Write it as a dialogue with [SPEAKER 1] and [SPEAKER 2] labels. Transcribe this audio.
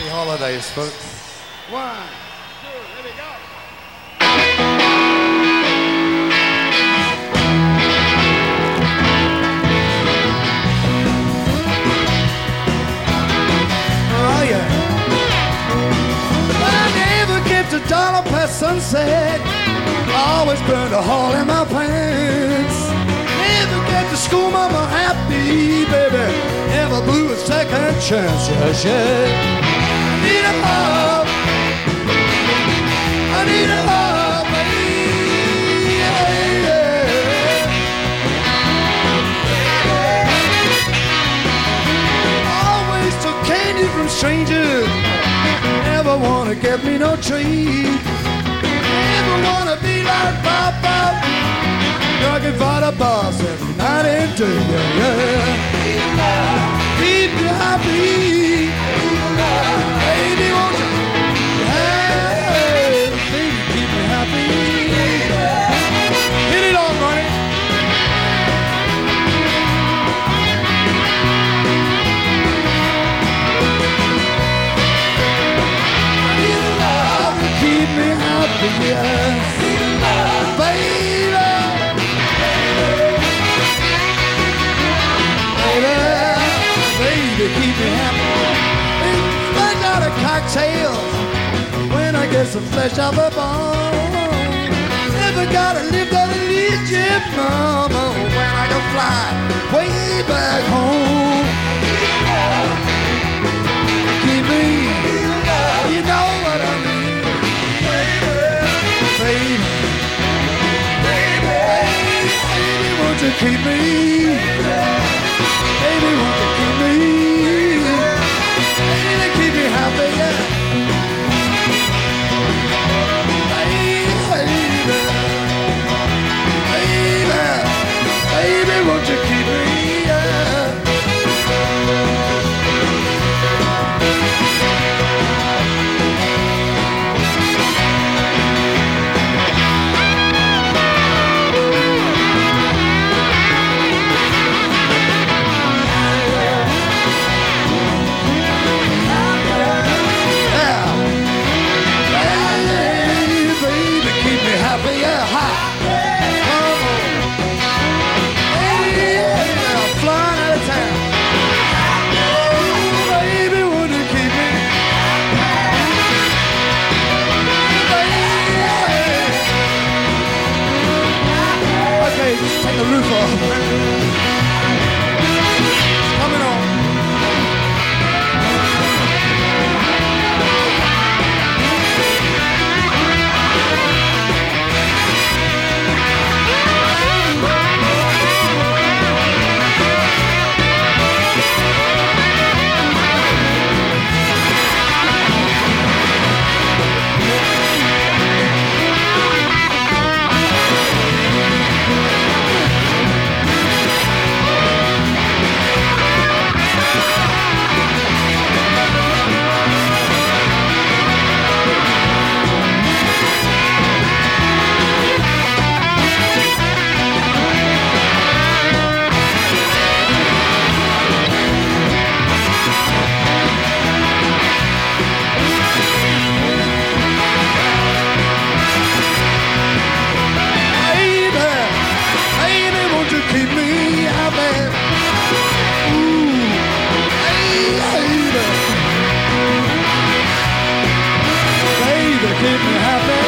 [SPEAKER 1] Happy holidays, folks.
[SPEAKER 2] 1, 2, here we go. Oh yeah. I never kept a dollar past sunset. Always burned a hole in my pants. Never kept the school mama happy, baby. Never blew a second chance, yes, yeah. I need a love. I need a love, baby. Yeah, yeah. Always took candy from strangers. Never wanna get me no treat. Never wanna be like Papa. Drinking for the boss every night and day, yeah, yeah. Keep you happy. Baby, won't you? Hey, baby, keep me happy. Hit it on, Ronnie. I need a love to keep me happy, yeah. Baby. Baby, keep me happy. Flesh out of cocktails when I get some flesh off the bone. Never gotta live that Egypt, mama, when I can fly way back home. Keep me, you know what I mean, baby, baby, won't you keep me? Baby, won't you keep me? Baby, keep me happy, yeah. Baby, won't you keep me, yeah. Take the roof off. Coming on. Keep me happy. Ooh, baby, keep me happy.